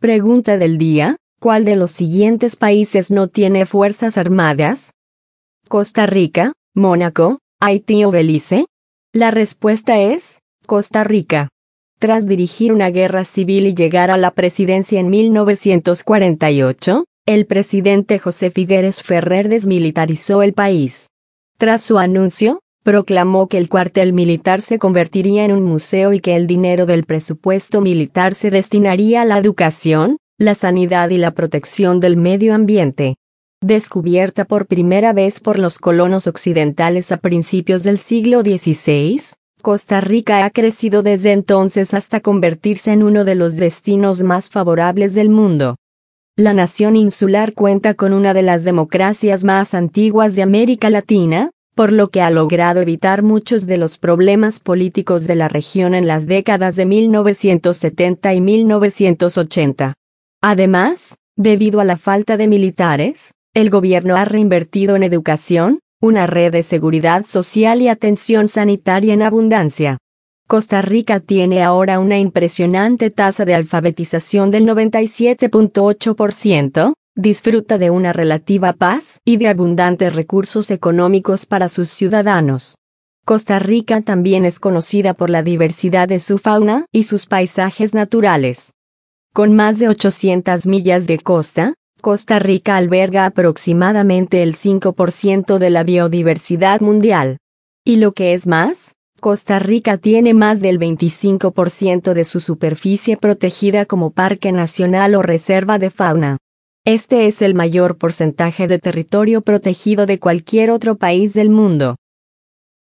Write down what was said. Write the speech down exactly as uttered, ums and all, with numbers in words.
Pregunta del día: ¿cuál de los siguientes países no tiene fuerzas armadas? ¿Costa Rica, Mónaco, Haití o Belice? La respuesta es Costa Rica. Tras dirigir una guerra civil y llegar a la presidencia en mil novecientos cuarenta y ocho, el presidente José Figueres Ferrer desmilitarizó el país. Tras su anuncio, proclamó que el cuartel militar se convertiría en un museo y que el dinero del presupuesto militar se destinaría a la educación, la sanidad y la protección del medio ambiente. Descubierta por primera vez por los colonos occidentales a principios del siglo dieciséis, Costa Rica ha crecido desde entonces hasta convertirse en uno de los destinos más favorables del mundo. La nación insular cuenta con una de las democracias más antiguas de América Latina, por lo que ha logrado evitar muchos de los problemas políticos de la región en las décadas de mil novecientos setenta y mil novecientos ochenta. Además, debido a la falta de militares, el gobierno ha reinvertido en educación, una red de seguridad social y atención sanitaria en abundancia. Costa Rica tiene ahora una impresionante tasa de alfabetización del noventa y siete punto ocho por ciento, disfruta de una relativa paz y de abundantes recursos económicos para sus ciudadanos. Costa Rica también es conocida por la diversidad de su fauna y sus paisajes naturales. Con más de ochocientas millas de costa, Costa Rica alberga aproximadamente el cinco por ciento de la biodiversidad mundial. Y lo que es más, Costa Rica tiene más del veinticinco por ciento de su superficie protegida como parque nacional o reserva de fauna. Este es el mayor porcentaje de territorio protegido de cualquier otro país del mundo.